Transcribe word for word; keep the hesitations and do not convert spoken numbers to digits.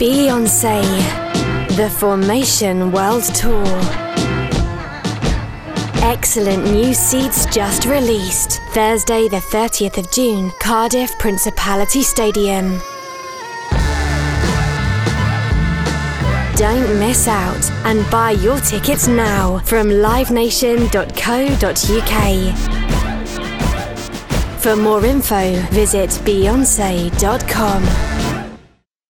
Beyoncé, The Formation World Tour. Excellent new seats just released. Thursday the thirtieth of June, Cardiff Principality Stadium. Don't miss out and buy your tickets now from live nation dot co dot uk. For more info, visit beyonce dot com.